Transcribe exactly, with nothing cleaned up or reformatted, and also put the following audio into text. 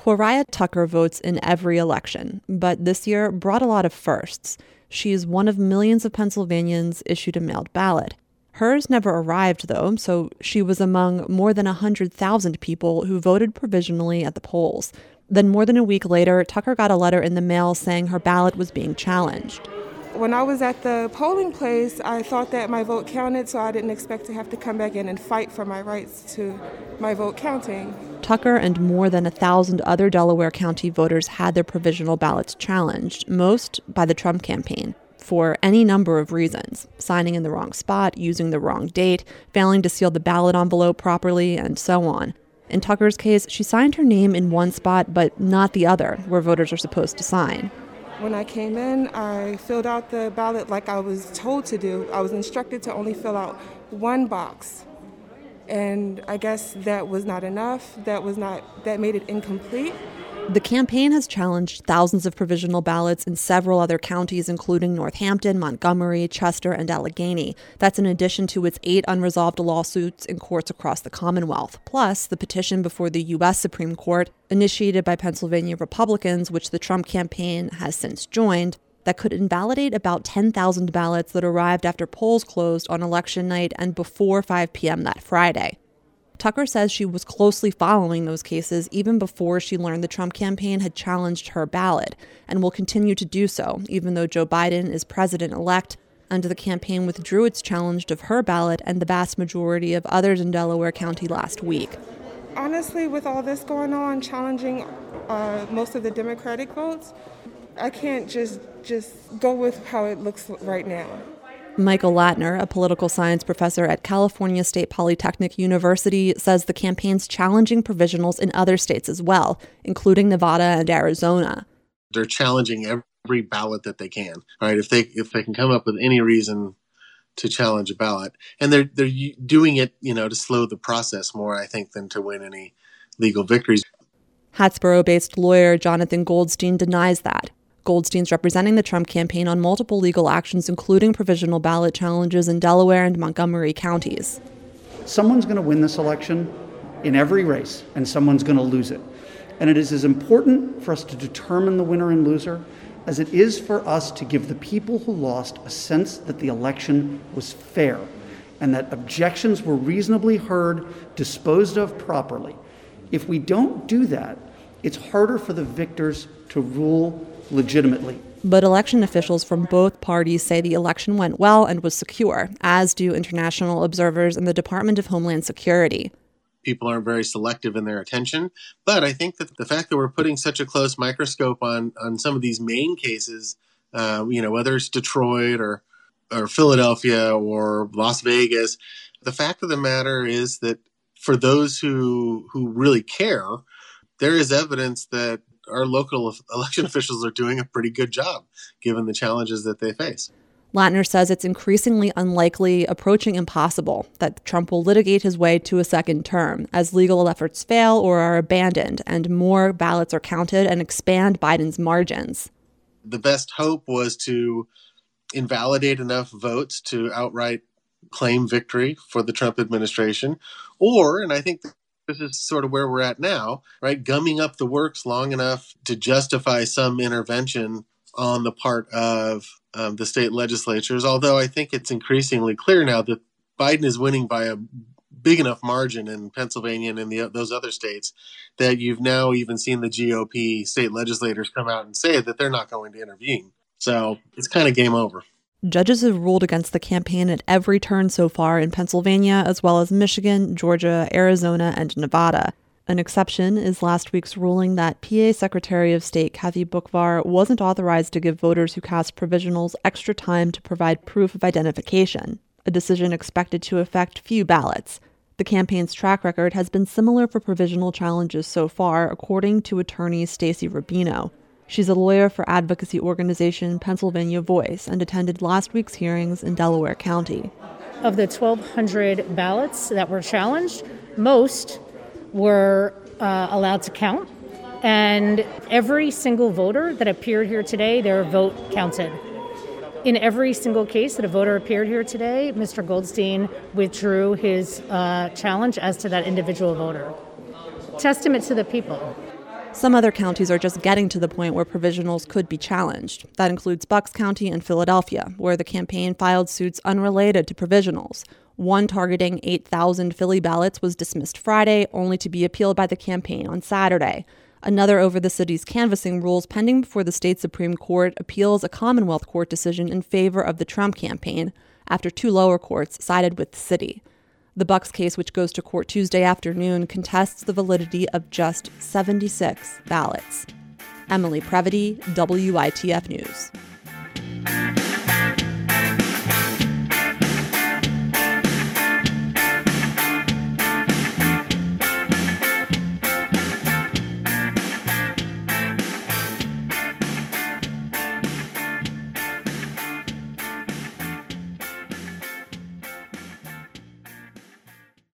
Quariah Tucker votes in every election, but this year brought a lot of firsts. She's one of millions of Pennsylvanians issued a mailed ballot. Hers never arrived, though, so she was among more than one hundred thousand people who voted provisionally at the polls. Then more than a week later, Tucker got a letter in the mail saying her ballot was being challenged. When I was at the polling place, I thought that my vote counted, so I didn't expect to have to come back in and fight for my rights to my vote counting. Tucker and more than a thousand other Delaware County voters had their provisional ballots challenged, most by the Trump campaign, for any number of reasons: signing in the wrong spot, using the wrong date, failing to seal the ballot envelope properly, and so on. In Tucker's case, she signed her name in one spot, but not the other, where voters are supposed to sign. When I came in, I filled out the ballot like I was told to do. I was instructed to only fill out one box. And I guess that was not enough. That was not, that made it incomplete. The campaign has challenged thousands of provisional ballots in several other counties, including Northampton, Montgomery, Chester, and Allegheny. That's in addition to its eight unresolved lawsuits in courts across the Commonwealth, plus the petition before the U S Supreme Court, initiated by Pennsylvania Republicans, which the Trump campaign has since joined, that could invalidate about ten thousand ballots that arrived after polls closed on election night and before five p.m. that Friday. Tucker says she was closely following those cases even before she learned the Trump campaign had challenged her ballot, and will continue to do so, even though Joe Biden is president-elect, and the campaign withdrew its challenge of her ballot and the vast majority of others in Delaware County last week. Honestly, with all this going on, challenging uh, most of the Democratic votes, I can't just just go with how it looks right now. Michael Latner, a political science professor at California State Polytechnic University, says the campaign's challenging provisionals in other states as well, including Nevada and Arizona. They're challenging every ballot that they can, right? If they if they can come up with any reason to challenge a ballot, and they're they're doing it, you know, to slow the process more, I think, than to win any legal victories. Hatboro-based lawyer Jonathan Goldstein denies that. Goldstein's representing the Trump campaign on multiple legal actions, including provisional ballot challenges in Delaware and Montgomery counties. Someone's going to win this election in every race, and someone's going to lose it. And it is as important for us to determine the winner and loser as it is for us to give the people who lost a sense that the election was fair and that objections were reasonably heard, disposed of properly. If we don't do that, it's harder for the victors to rule legitimately. But election officials from both parties say the election went well and was secure, as do international observers and the Department of Homeland Security. People aren't very selective in their attention, but I think that the fact that we're putting such a close microscope on on some of these main cases, uh, you know, whether it's Detroit or or Philadelphia or Las Vegas, the fact of the matter is that for those who who really care, there is evidence that our local election officials are doing a pretty good job, given the challenges that they face. Latner says it's increasingly unlikely, approaching impossible, that Trump will litigate his way to a second term as legal efforts fail or are abandoned and more ballots are counted and expand Biden's margins. The best hope was to invalidate enough votes to outright claim victory for the Trump administration, or, and I think this is sort of where we're at now, right? Gumming up the works long enough to justify some intervention on the part of um, the state legislatures. Although I think it's increasingly clear now that Biden is winning by a big enough margin in Pennsylvania and in the, those other states that you've now even seen the G O P state legislators come out and say that they're not going to intervene. So it's kind of game over. Judges have ruled against the campaign at every turn so far in Pennsylvania, as well as Michigan, Georgia, Arizona, and Nevada. An exception is last week's ruling that P A Secretary of State Kathy Boockvar wasn't authorized to give voters who cast provisionals extra time to provide proof of identification, a decision expected to affect few ballots. The campaign's track record has been similar for provisional challenges so far, according to attorney Stacey Rubino. She's a lawyer for advocacy organization Pennsylvania Voice and attended last week's hearings in Delaware County. Of the twelve hundred ballots that were challenged, most were uh, allowed to count. And every single voter that appeared here today, their vote counted. In every single case that a voter appeared here today, Mister Goldstein withdrew his uh, challenge as to that individual voter. Testament to the people. Some other counties are just getting to the point where provisionals could be challenged. That includes Bucks County and Philadelphia, where the campaign filed suits unrelated to provisionals. One targeting eight thousand Philly ballots was dismissed Friday, only to be appealed by the campaign on Saturday. Another over the city's canvassing rules pending before the state Supreme Court appeals a Commonwealth Court decision in favor of the Trump campaign after two lower courts sided with the city. The Bucks case, which goes to court Tuesday afternoon, contests the validity of just seventy-six ballots. Emily Previty, W I T F News.